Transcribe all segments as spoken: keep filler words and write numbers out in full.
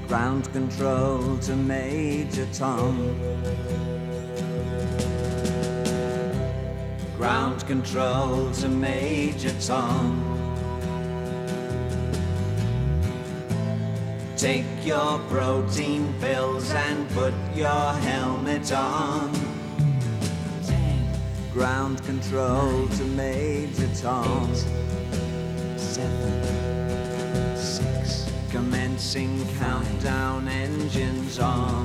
Ground control to Major Tom. Ground control to Major Tom. Take your protein pills and put your helmet on. Ground control to Major Tom. Eight, seven, six. Commencing countdown, engines on.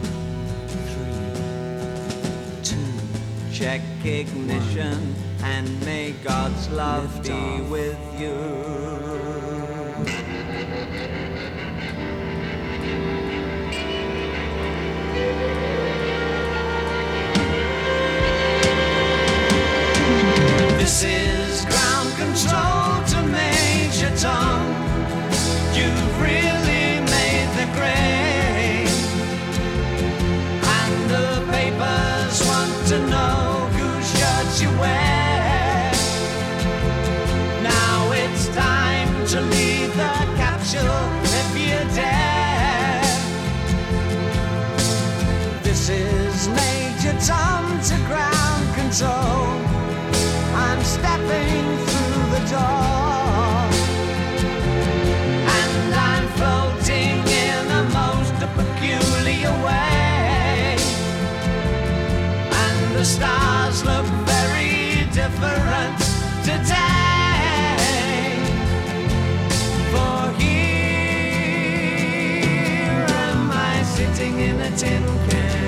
Three, two. Check ignition and may God's love be with you. This is ground control to Major Tom. You've really made the grade, and the papers want to know whose shirts you wear. Now it's time to leave the capsule if you dare. This is Major Tom to ground control. I'm stepping through the door, and I'm floating in a most peculiar way, and the stars look very different today. For here am I sitting in a tin can.